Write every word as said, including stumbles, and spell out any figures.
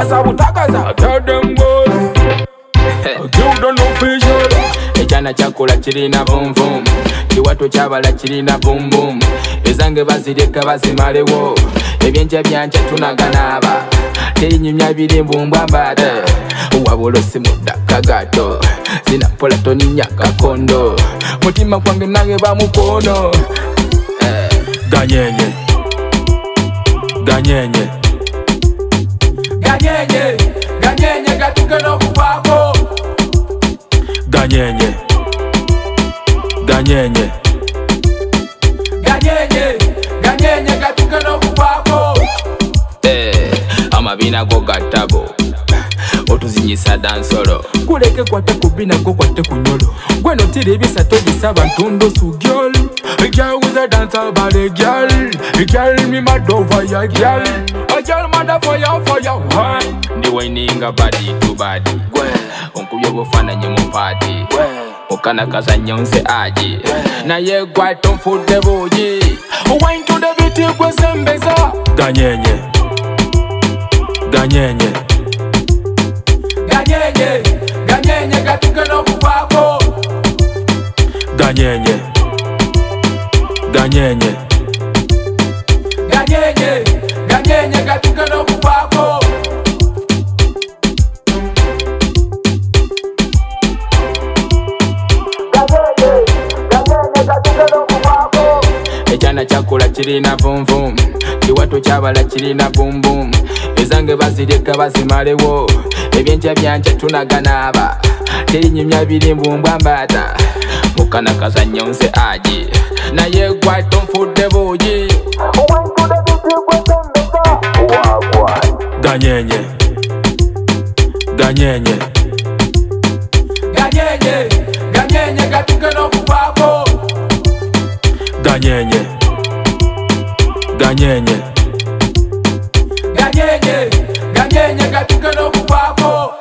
Utakaza utakaza tell them boys give them official. Echana chakula chirina boom boom, kiwato chabala chirina boom boom. Ezange bazireka bazimalewo, ebyenja byanja tunaganaba. Terinyumya birimbu mbambada, wabula simudaka gato. Zinapola toninya kakondo, mutima kwange nange bamukono. Ganyenye Ganyenye Ganyenye Ganyenye gatuke no kuvako. Ganyenye Ganyenye Ganyenye Ganyenye gatuke no kuvako. Eh, amabina go gatabo otuzinyisa dansolo kuleke kwate kubina go kwate kunyolo gweno tiri ebisatu bisaba ntondo sugyol. A girl with a dancer body, girl. A girl me mad over ya girl. A girl mad for ya for ya one. Ndi whining body to body. Onkuye bofana nyomo party. Okana kaza nyonse aji. Na ye gwa tom for the boji. Wine to the beat kwa sembeza. Ganyenye Ganyenye Ganyenye Ganyenye gatuke no kuvako. Ganyenye Ganyenye Ganyenye Ganyenye gatuke no kuvako. Ganyenye Ganyenye gatuke no kuvako. Echana chakula chirina boom boom, kiwato chabala chirina boom boom. Ezange bazireka bazimalewo, ebyenja byanja tunaganaba. Terinyumya birimbu mbambata, mukana kaza nyonse aji. Na ye gwa tomfude boji. Ganyenye Ganyenye Ganyenye Ganyenye gatuke no kuvako. Ganyenye Ganyenye Ganyenye Ganyenye gatuke no kuvako.